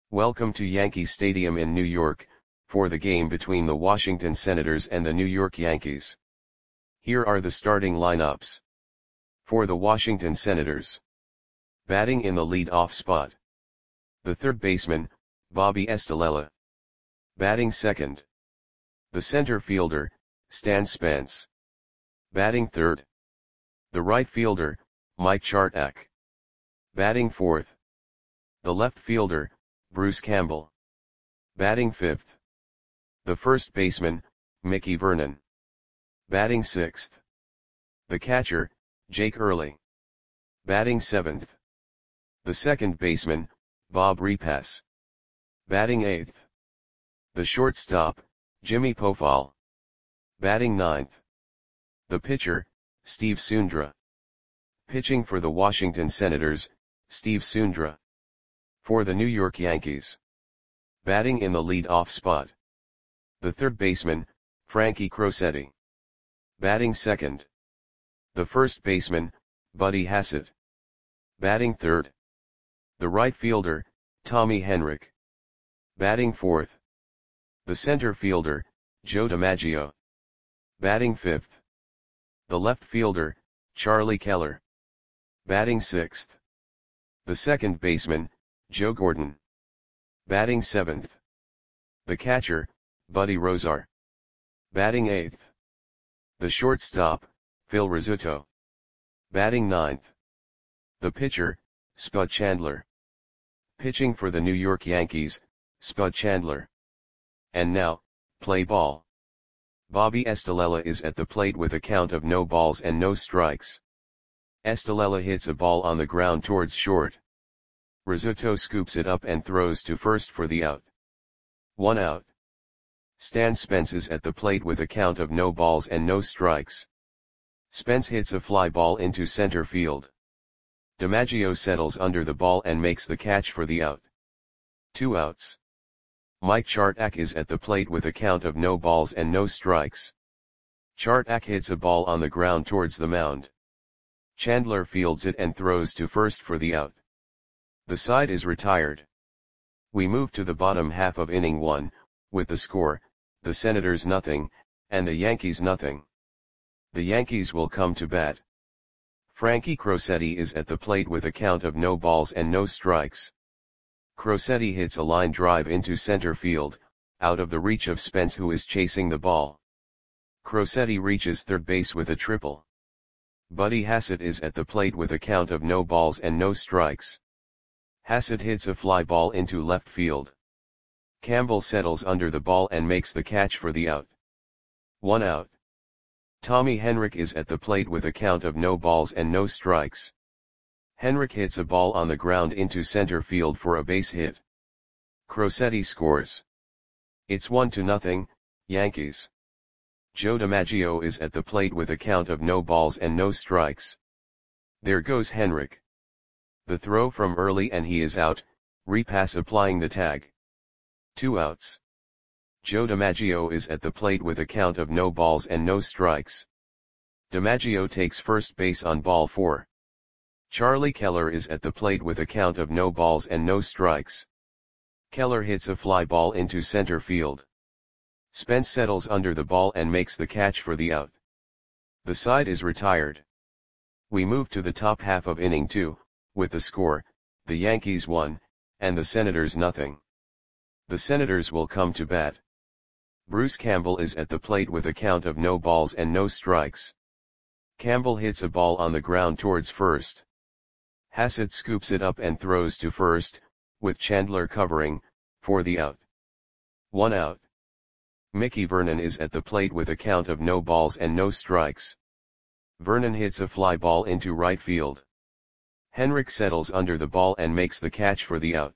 Welcome to Yankee Stadium in New York, for the game between the Washington Senators and the New York Yankees. Here are the starting lineups. For the Washington Senators. Batting in the lead-off spot. The third baseman, Bobby Estalella. Batting second. The center fielder, Stan Spence. Batting third. The right fielder, Mike Chartak. Batting fourth. The left fielder, Bruce Campbell. Batting fifth. The first baseman, Mickey Vernon. Batting sixth. The catcher, Jake Early. Batting seventh. The second baseman, Bob Repass. Batting eighth. The shortstop, Jimmy Pofall. Batting ninth. The pitcher, Steve Sundra. Pitching for the Washington Senators, Steve Sundra. For the New York Yankees. Batting in the lead-off spot. The third baseman, Frankie Crosetti. Batting second. The first baseman, Buddy Hassett. Batting third. The right fielder, Tommy Henrich. Batting fourth. The center fielder, Joe DiMaggio. Batting fifth. The left fielder, Charlie Keller. Batting sixth. The second baseman, Joe Gordon. Batting seventh. The catcher, Buddy Rozar. Batting eighth. The shortstop, Phil Rizzuto. Batting ninth. The pitcher, Spud Chandler. Pitching for the New York Yankees, Spud Chandler. And now, play ball. Bobby Estalella is at the plate with a count of no balls and no strikes. Estalella hits a ball on the ground towards short. Rizzuto scoops it up and throws to first for the out. 1 out. Stan Spence is at the plate with a count of no balls and no strikes. Spence hits a fly ball into center field. DiMaggio settles under the ball and makes the catch for the out. 2 outs. Mike Chartak is at the plate with a count of no balls and no strikes. Chartak hits a ball on the ground towards the mound. Chandler fields it and throws to first for the out. The side is retired. We move to the bottom half of inning 1, with the score, the Senators nothing, and the Yankees nothing. The Yankees will come to bat. Frankie Crosetti is at the plate with a count of no balls and no strikes. Crosetti hits a line drive into center field, out of the reach of Spence who is chasing the ball. Crosetti reaches third base with a triple. Buddy Hassett is at the plate with a count of no balls and no strikes. Hassett hits a fly ball into left field. Campbell settles under the ball and makes the catch for the out. 1 out. Tommy Henrich is at the plate with a count of no balls and no strikes. Henrich hits a ball on the ground into center field for a base hit. Crosetti scores. It's 1-0, Yankees. Joe DiMaggio is at the plate with a count of no balls and no strikes. There goes Henrich. The throw from Early and he is out, Repass applying the tag. 2 outs. Joe DiMaggio is at the plate with a count of no balls and no strikes. DiMaggio takes first base on ball 4. Charlie Keller is at the plate with a count of no balls and no strikes. Keller hits a fly ball into center field. Spence settles under the ball and makes the catch for the out. The side is retired. We move to the top half of inning 2, with the score, the Yankees 1, and the Senators nothing. The Senators will come to bat. Bruce Campbell is at the plate with a count of no balls and no strikes. Campbell hits a ball on the ground towards first. Hassett scoops it up and throws to first, with Chandler covering, for the out. 1 out. Mickey Vernon is at the plate with a count of no balls and no strikes. Vernon hits a fly ball into right field. Henrich settles under the ball and makes the catch for the out.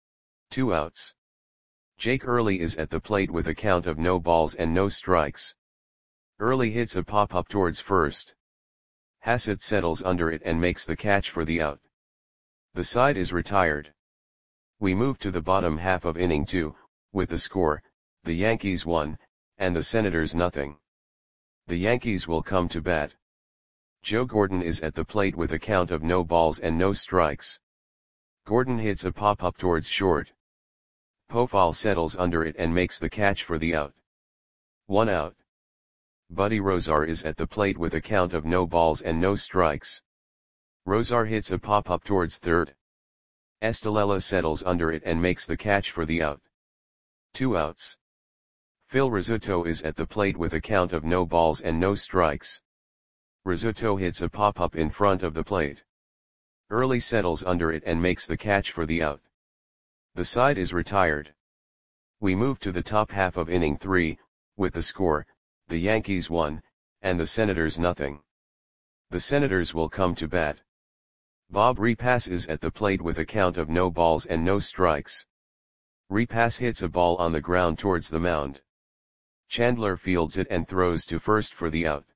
2 outs. Jake Early is at the plate with a count of no balls and no strikes. Early hits a pop-up towards first. Hassett settles under it and makes the catch for the out. The side is retired. We move to the bottom half of inning 2, with the score, the Yankees 1, and the Senators nothing. The Yankees will come to bat. Joe Gordon is at the plate with a count of no balls and no strikes. Gordon hits a pop-up towards short. Pofall settles under it and makes the catch for the out. 1 out. Buddy Rosar is at the plate with a count of no balls and no strikes. Rosar hits a pop-up towards third. Estalella settles under it and makes the catch for the out. 2 outs. Phil Rizzuto is at the plate with a count of no balls and no strikes. Rizzuto hits a pop-up in front of the plate. Early settles under it and makes the catch for the out. The side is retired. We move to the top half of inning 3, with the score, the Yankees 1, and the Senators nothing. The Senators will come to bat. Bob Repass is at the plate with a count of no balls and no strikes. Repass hits a ball on the ground towards the mound. Chandler fields it and throws to first for the out.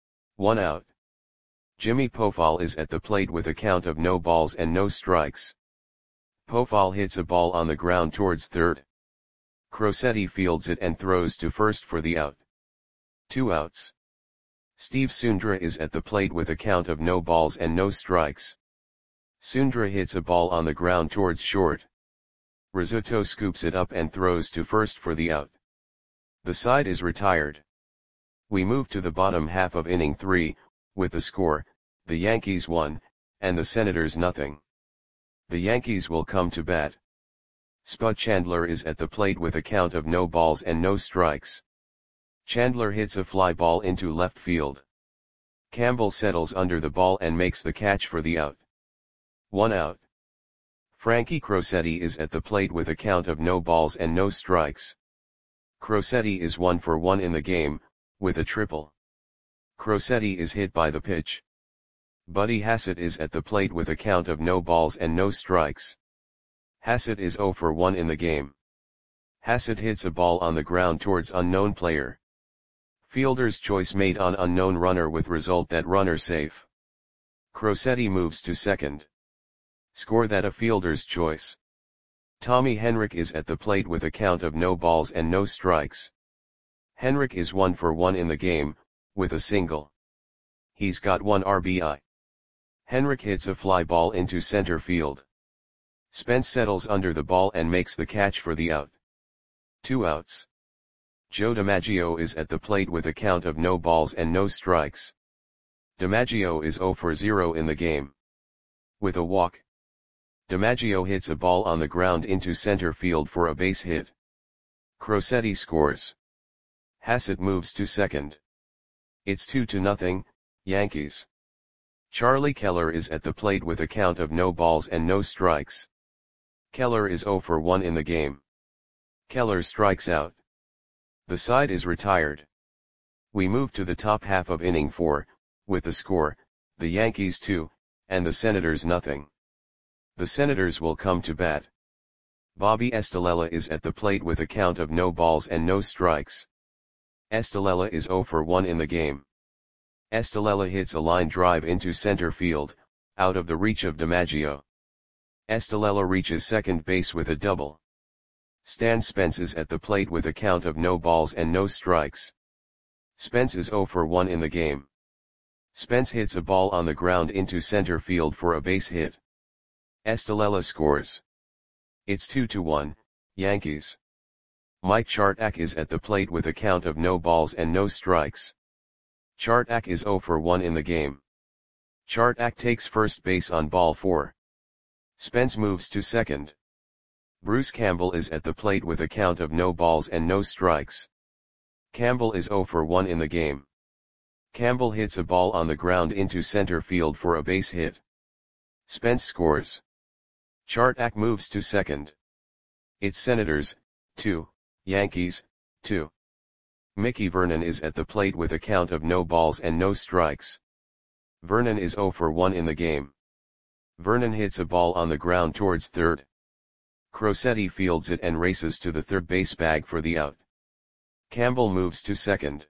1 out. Jimmy Pofall is at the plate with a count of no balls and no strikes. Pofall hits a ball on the ground towards third. Crosetti fields it and throws to first for the out. 2 outs. Steve Sundra is at the plate with a count of no balls and no strikes. Sundra hits a ball on the ground towards short. Rizzuto scoops it up and throws to first for the out. The side is retired. We move to the bottom half of inning 3, with the score, the Yankees 1, and the Senators nothing. The Yankees will come to bat. Spud Chandler is at the plate with a count of no balls and no strikes. Chandler hits a fly ball into left field. Campbell settles under the ball and makes the catch for the out. 1 out. Frankie Crosetti is at the plate with a count of no balls and no strikes. Crosetti is 1 for 1 in the game, with a triple. Crosetti is hit by the pitch. Buddy Hassett is at the plate with a count of no balls and no strikes. Hassett is 0 for 1 in the game. Hassett hits a ball on the ground towards unknown player. Fielder's choice made on unknown runner with result that runner safe. Crosetti moves to second. Score that a fielder's choice. Tommy Henrich is at the plate with a count of no balls and no strikes. Henrich is 1 for 1 in the game, with a single. He's got 1 RBI. Henrich hits a fly ball into center field. Spence settles under the ball and makes the catch for the out. 2 outs. Joe DiMaggio is at the plate with a count of no balls and no strikes. DiMaggio is 0 for 0 in the game. With a walk. DiMaggio hits a ball on the ground into center field for a base hit. Crosetti scores. Hassett moves to second. It's 2-0, Yankees. Charlie Keller is at the plate with a count of no balls and no strikes. Keller is 0 for 1 in the game. Keller strikes out. The side is retired. We move to the top half of inning 4, with the score, the Yankees 2, and the Senators nothing. The Senators will come to bat. Bobby Estalella is at the plate with a count of no balls and no strikes. Estalella is 0 for 1 in the game. Estalella hits a line drive into center field, out of the reach of DiMaggio. Estalella reaches second base with a double. Stan Spence is at the plate with a count of no balls and no strikes. Spence is 0 for 1 in the game. Spence hits a ball on the ground into center field for a base hit. Estalella scores. It's 2-1, Yankees. Mike Chartak is at the plate with a count of no balls and no strikes. Chartak is 0 for 1 in the game. Chartak takes first base on ball 4. Spence moves to second. Bruce Campbell is at the plate with a count of no balls and no strikes. Campbell is 0 for 1 in the game. Campbell hits a ball on the ground into center field for a base hit. Spence scores. Chartak moves to second. It's Senators, 2, Yankees, 2. Mickey Vernon is at the plate with a count of no balls and no strikes. Vernon is 0 for 1 in the game. Vernon hits a ball on the ground towards third. Crosetti fields it and races to the third base bag for the out. Campbell moves to second.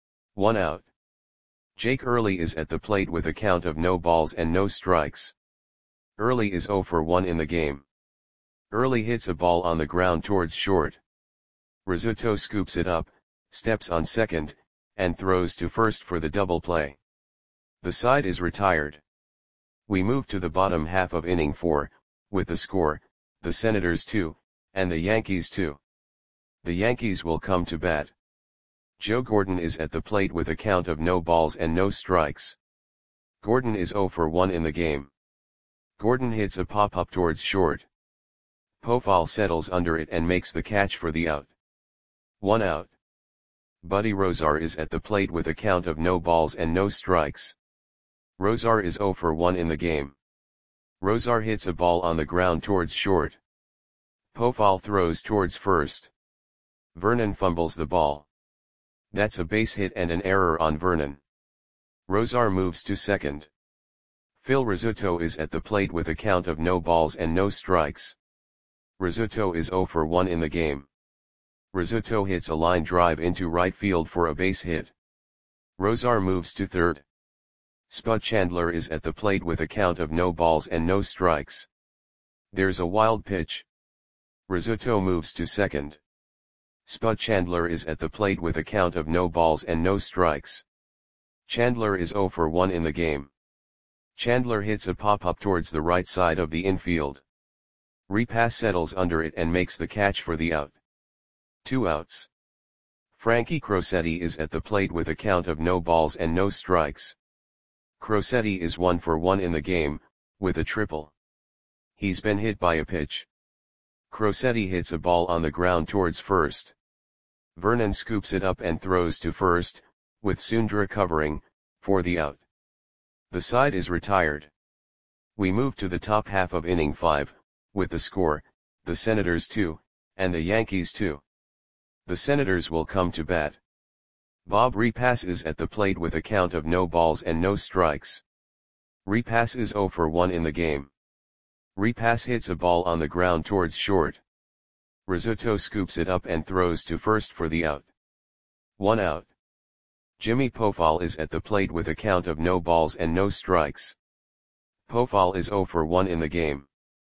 1 out. Jake Early is at the plate with a count of no balls and no strikes. Early is 0 for 1 in the game. Early hits a ball on the ground towards short. Rizzuto scoops it up, steps on second, and throws to first for the double play. The side is retired. We move to the bottom half of inning 4, with the score, the Senators 2, and the Yankees 2. The Yankees will come to bat. Joe Gordon is at the plate with a count of no balls and no strikes. Gordon is 0 for 1 in the game. Gordon hits a pop-up towards short. Pofall settles under it and makes the catch for the out. 1 out. Buddy Rozar is at the plate with a count of no balls and no strikes. Rozar is 0 for 1 in the game. Rozar hits a ball on the ground towards short. Pofall throws towards first. Vernon fumbles the ball. That's a base hit and an error on Vernon. Rozar moves to second. Phil Rizzuto is at the plate with a count of no balls and no strikes. Rizzuto is 0 for 1 in the game. Rizzuto hits a line drive into right field for a base hit. Rozar moves to third. Spud Chandler is at the plate with a count of no balls and no strikes. There's a wild pitch. Rizzuto moves to second. Spud Chandler is at the plate with a count of no balls and no strikes. Chandler is 0 for 1 in the game. Chandler hits a pop-up towards the right side of the infield. Repass settles under it and makes the catch for the out. 2 outs. Frankie Crosetti is at the plate with a count of no balls and no strikes. Crosetti is 1 for 1 in the game, with a triple. He's been hit by a pitch. Crosetti hits a ball on the ground towards first. Vernon scoops it up and throws to first, with Sundra covering, for the out. The side is retired. We move to the top half of inning 5, with the score, the Senators 2, and the Yankees 2. The Senators will come to bat. Bob Repass is at the plate with a count of no balls and no strikes. Repass is 0 for 1 in the game. Repass hits a ball on the ground towards short. Rizzuto scoops it up and throws to first for the out. 1 out. Jimmy Pofall is at the plate with a count of no balls and no strikes. Pofall is 0 for 1 in the game.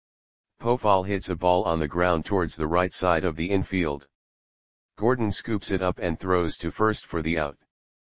Pofall hits a ball on the ground towards the right side of the infield. Gordon scoops it up and throws to first for the out.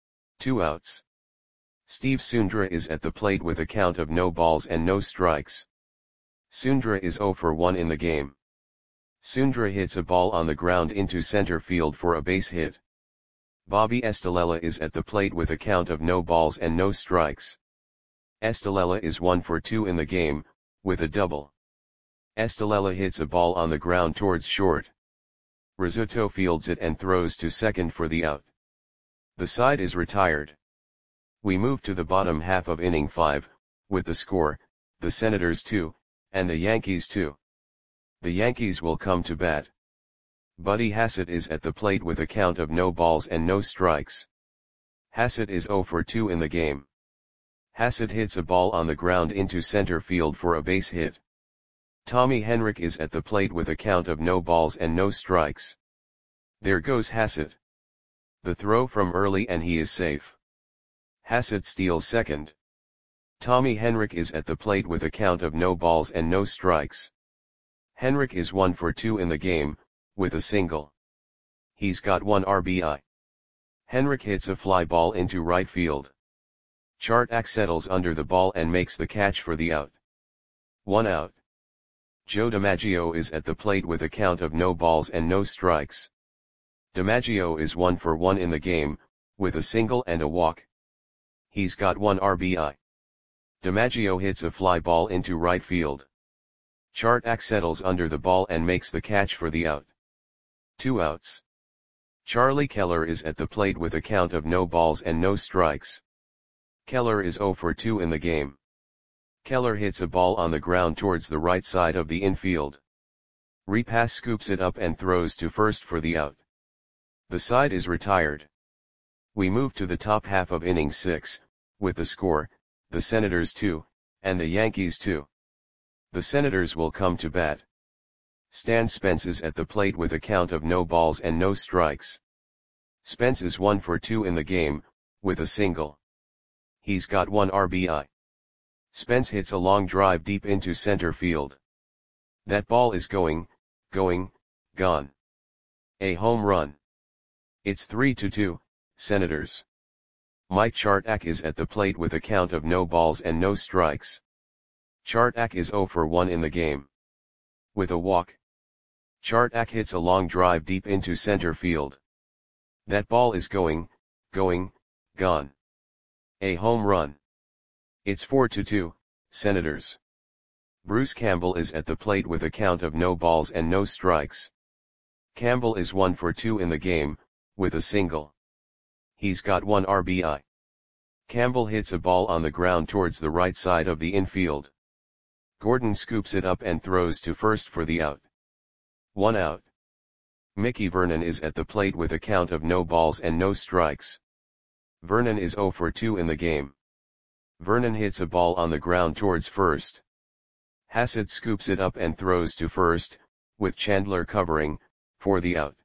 2 outs. Steve Sundra is at the plate with a count of no balls and no strikes. Sundra is 0 for 1 in the game. Sundra hits a ball on the ground into center field for a base hit. Bobby Estalella is at the plate with a count of no balls and no strikes. Estalella is 1 for 2 in the game, with a double. Estalella hits a ball on the ground towards short. Rizzuto fields it and throws to second for the out. The side is retired. We move to the bottom half of inning 5, with the score, the Senators 2, and the Yankees 2. The Yankees will come to bat. Buddy Hassett is at the plate with a count of no balls and no strikes. Hassett is 0 for 2 in the game. Hassett hits a ball on the ground into center field for a base hit. Tommy Henrich is at the plate with a count of no balls and no strikes. There goes Hassett. The throw from early and he is safe. Hassett steals second. Tommy Henrich is at the plate with a count of no balls and no strikes. Henrich is 1 for 2 in the game, with a single. He's got 1 RBI. Henrich hits a fly ball into right field. Chartak settles under the ball and makes the catch for the out. 1 out. Joe DiMaggio is at the plate with a count of no balls and no strikes. DiMaggio is 1 for 1 in the game, with a single and a walk. He's got 1 RBI. DiMaggio hits a fly ball into right field. Chartak settles under the ball and makes the catch for the out. 2 outs. Charlie Keller is at the plate with a count of no balls and no strikes. Keller is 0 for 2 in the game. Keller hits a ball on the ground towards the right side of the infield. Repass scoops it up and throws to first for the out. The side is retired. We move to the top half of inning 6, with the score, the Senators 2, and the Yankees 2. The Senators will come to bat. Stan Spence is at the plate with a count of no balls and no strikes. Spence is 1 for 2 in the game, with a single. He's got 1 RBI. Spence hits a long drive deep into center field. That ball is gone. A home run. It's 3-2, Senators. Mike Chartak is at the plate with a count of no balls and no strikes. Chartak is 0 for 1 in the game. With a walk. Chartak hits a long drive deep into center field. That ball is going, gone. A home run. It's 4-2, Senators. Bruce Campbell is at the plate with a count of no balls and no strikes. Campbell is 1 for 2 in the game, with a single. He's got 1 RBI. Campbell hits a ball on the ground towards the right side of the infield. Gordon scoops it up and throws to first for the out. 1 out. Mickey Vernon is at the plate with a count of no balls and no strikes. Vernon is 0 for 2 in the game. Vernon hits a ball on the ground towards first. Hassett scoops it up and throws to first, with Chandler covering, for the out.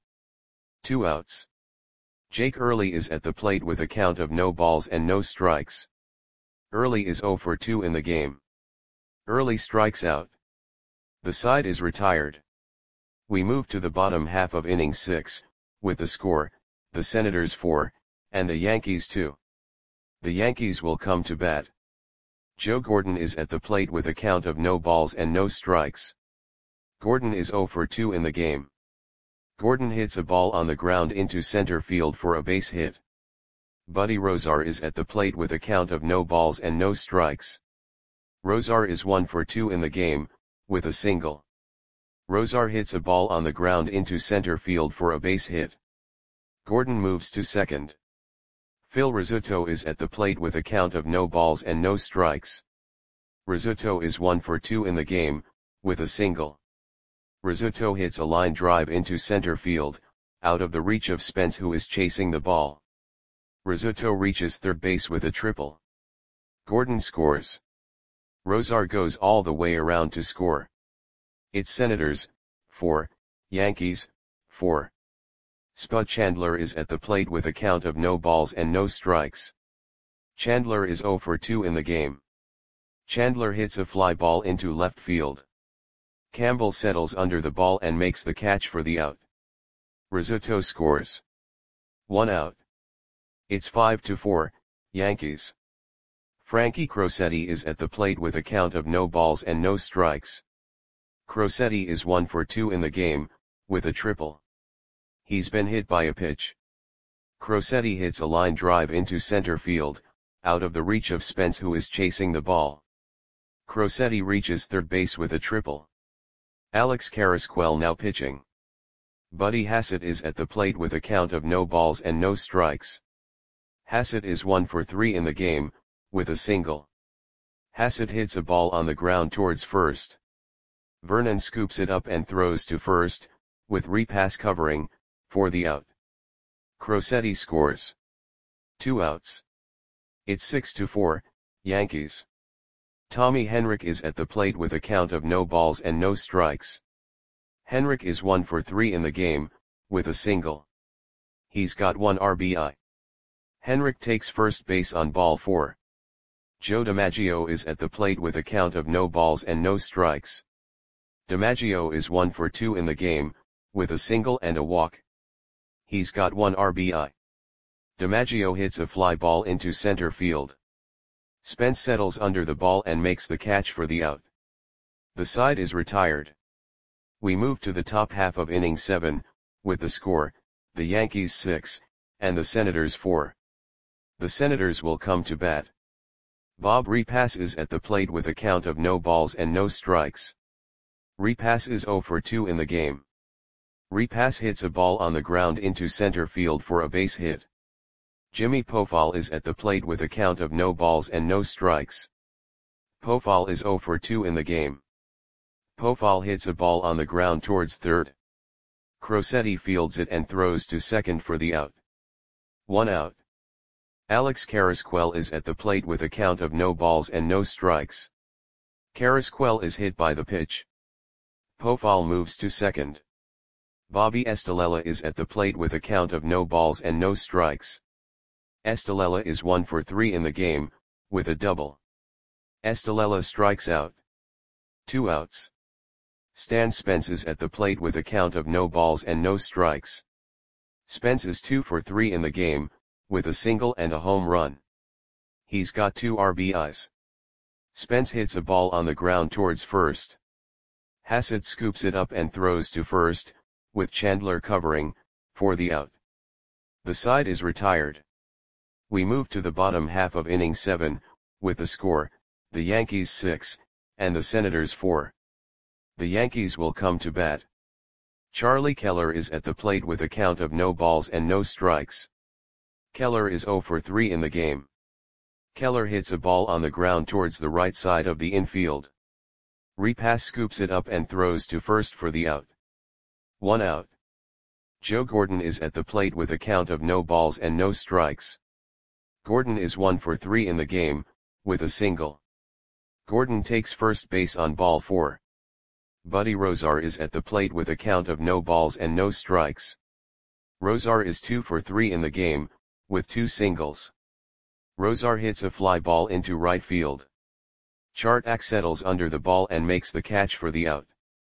2 outs. Jake Early is at the plate with a count of no balls and no strikes. Early is 0 for 2 in the game. Early strikes out. The side is retired. We move to the bottom half of inning 6, with the score, the Senators 4, and the Yankees 2. The Yankees will come to bat. Joe Gordon is at the plate with a count of no balls and no strikes. Gordon is 0 for 2 in the game. Gordon hits a ball on the ground into center field for a base hit. Buddy Rozar is at the plate with a count of no balls and no strikes. Rozar is 1 for 2 in the game, with a single. Rozar hits a ball on the ground into center field for a base hit. Gordon moves to second. Phil Rizzuto is at the plate with a count of no balls and no strikes. Rizzuto is 1 for 2 in the game, with a single. Rizzuto hits a line drive into center field, out of the reach of Spence, who is chasing the ball. Rizzuto reaches third base with a triple. Gordon scores. Rozar goes all the way around to score. It's Senators 4, Yankees 4. Spud Chandler is at the plate with a count of no balls and no strikes. Chandler is 0 for 2 in the game. Chandler hits a fly ball into left field. Campbell settles under the ball and makes the catch for the out. Rizzuto scores. 1 out. It's 5-4, Yankees. Frankie Crosetti is at the plate with a count of no balls and no strikes. Crosetti is 1 for 2 in the game, with a triple. He's been hit by a pitch. Crosetti hits a line drive into center field, out of the reach of Spence, who is chasing the ball. Crosetti reaches third base with a triple. Alex Carrasquel now pitching. Buddy Hassett is at the plate with a count of no balls and no strikes. Hassett is 1 for 3 in the game, with a single. Hassett hits a ball on the ground towards first. Vernon scoops it up and throws to first, with repass covering, for the out. Crosetti scores. 2 outs. It's 6-4, Yankees. Tommy Henrich is at the plate with a count of no balls and no strikes. Henrich is 1 for 3 in the game, with a single. He's got 1 RBI. Henrich takes first base on ball 4. Joe DiMaggio is at the plate with a count of no balls and no strikes. DiMaggio is 1 for 2 in the game, with a single and a walk. He's got 1 RBI. DiMaggio hits a fly ball into center field. Spence settles under the ball and makes the catch for the out. The side is retired. We move to the top half of inning 7, with the score, the Yankees 6, and the Senators 4. The Senators will come to bat. Bob Repass is at the plate with a count of no balls and no strikes. Repass is 0 for 2 in the game. Repass hits a ball on the ground into center field for a base hit. Jimmy Pofall is at the plate with a count of no balls and no strikes. Pofall is 0 for 2 in the game. Pofall hits a ball on the ground towards third. Crosetti fields it and throws to second for the out. 1 out. Alex Carrasquel is at the plate with a count of no balls and no strikes. Carrasquel is hit by the pitch. Pofall moves to second. Bobby Estalella is at the plate with a count of no balls and no strikes. Estalella is 1 for 3 in the game, with a double. Estalella strikes out. 2 outs. Stan Spence is at the plate with a count of no balls and no strikes. Spence is 2 for 3 in the game, with a single and a home run. He's got 2 RBIs. Spence hits a ball on the ground towards first. Hassett scoops it up and throws to first, with Chandler covering, for the out. The side is retired. We move to the bottom half of inning 7, with the score, the Yankees 6, and the Senators 4. The Yankees will come to bat. Charlie Keller is at the plate with a count of no balls and no strikes. Keller is 0 for 3 in the game. Keller hits a ball on the ground towards the right side of the infield. Repass scoops it up and throws to first for the out. 1 out. Joe Gordon is at the plate with a count of no balls and no strikes. Gordon is 1 for 3 in the game, with a single. Gordon takes first base on ball 4. Buddy Rozar is at the plate with a count of no balls and no strikes. Rozar is 2 for 3 in the game, with 2 singles. Rozar hits a fly ball into right field. Chartak settles under the ball and makes the catch for the out.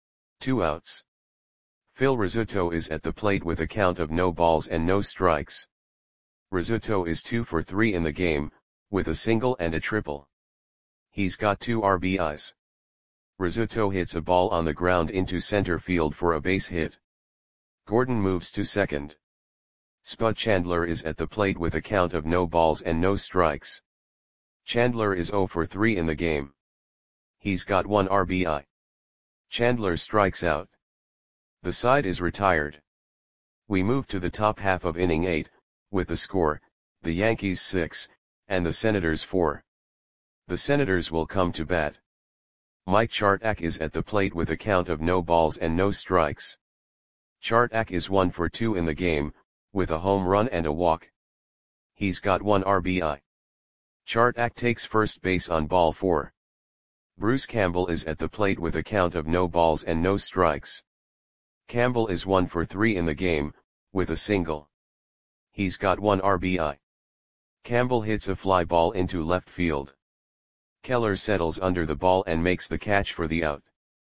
2 outs. Phil Rizzuto is at the plate with a count of no balls and no strikes. Rizzuto is 2 for 3 in the game, with a single and a triple. He's got 2 RBIs. Rizzuto hits a ball on the ground into center field for a base hit. Gordon moves to second. Spud Chandler is at the plate with a count of no balls and no strikes. Chandler is 0 for 3 in the game. He's got 1 RBI. Chandler strikes out. The side is retired. We move to the top half of inning 8, with the score, the Yankees 6, and the Senators 4. The Senators will come to bat. Mike Chartak is at the plate with a count of no balls and no strikes. Chartak is 1 for 2 in the game, with a home run and a walk. He's got 1 RBI. Chartak takes first base on ball 4. Bruce Campbell is at the plate with a count of no balls and no strikes. Campbell is 1 for 3 in the game, with a single. He's got 1 RBI. Campbell hits a fly ball into left field. Keller settles under the ball and makes the catch for the out.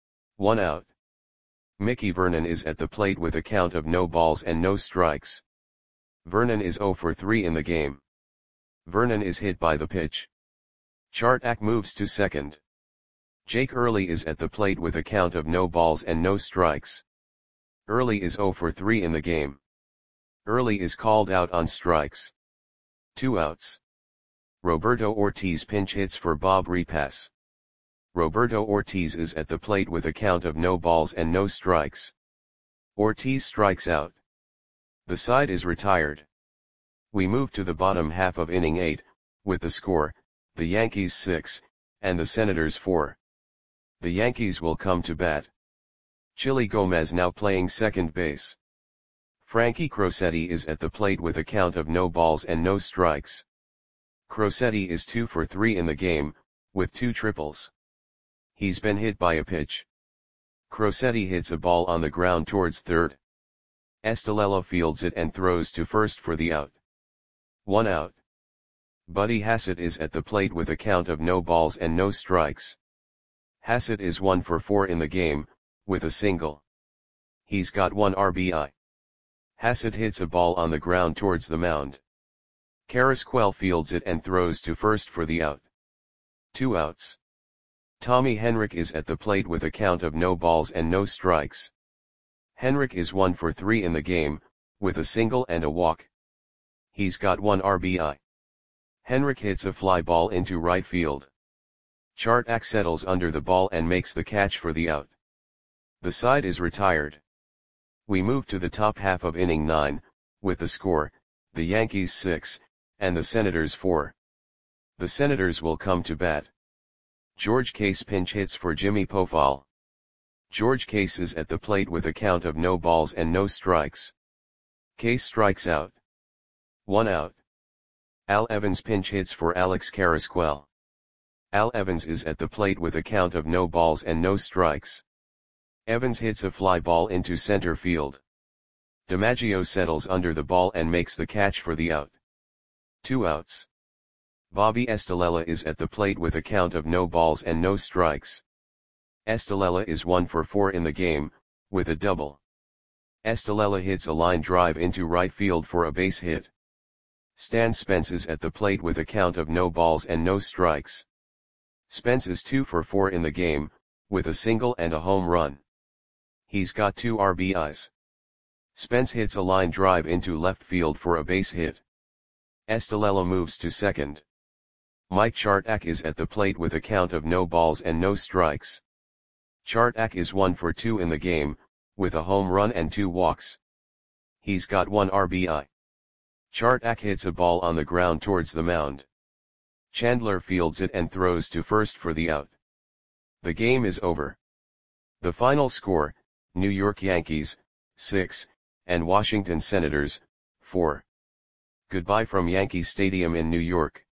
1 out. Mickey Vernon is at the plate with a count of no balls and no strikes. Vernon is 0 for 3 in the game. Vernon is hit by the pitch. Chartak moves to second. Jake Early is at the plate with a count of no balls and no strikes. Early is 0 for 3 in the game. Early is called out on strikes. 2 outs. Roberto Ortiz pinch hits for Bob Repass. Roberto Ortiz is at the plate with a count of no balls and no strikes. Ortiz strikes out. The side is retired. We move to the bottom half of inning 8, with the score, the Yankees 6, and the Senators 4. The Yankees will come to bat. Chili Gomez now playing second base. Frankie Crosetti is at the plate with a count of no balls and no strikes. Crosetti is 2 for 3 in the game, with 2 triples. He's been hit by a pitch. Crosetti hits a ball on the ground towards third. Estalella fields it and throws to first for the out. 1 out. Buddy Hassett is at the plate with a count of no balls and no strikes. Hassett is 1 for 4 in the game, with a single. He's got 1 RBI. Hassett hits a ball on the ground towards the mound. Carrasquel fields it and throws to first for the out. 2 outs. Tommy Henrich is at the plate with a count of no balls and no strikes. Henrich is 1 for 3 in the game, with a single and a walk. He's got 1 RBI. Henrich hits a fly ball into right field. Chartak settles under the ball and makes the catch for the out. The side is retired. We move to the top half of inning 9, with the score, the Yankees 6, and the Senators 4. The Senators will come to bat. George Case pinch hits for Jimmy Pofall. George Case is at the plate with a count of no balls and no strikes. Case strikes out. 1 out. Al Evans pinch hits for Alex Carrasquel. Al Evans is at the plate with a count of no balls and no strikes. Evans hits a fly ball into center field. DiMaggio settles under the ball and makes the catch for the out. 2 outs. Bobby Estalella is at the plate with a count of no balls and no strikes. Estalella is 1 for 4 in the game, with a double. Estalella hits a line drive into right field for a base hit. Stan Spence is at the plate with a count of no balls and no strikes. Spence is 2 for 4 in the game, with a single and a home run. He's got 2 RBIs. Spence hits a line drive into left field for a base hit. Estalella moves to second. Mike Chartak is at the plate with a count of no balls and no strikes. Chartak is 1 for 2 in the game, with a home run and 2 walks. He's got 1 RBI. Chartak hits a ball on the ground towards the mound. Chandler fields it and throws to first for the out. The game is over. The final score, New York Yankees, 6, and Washington Senators, 4. Goodbye from Yankee Stadium in New York.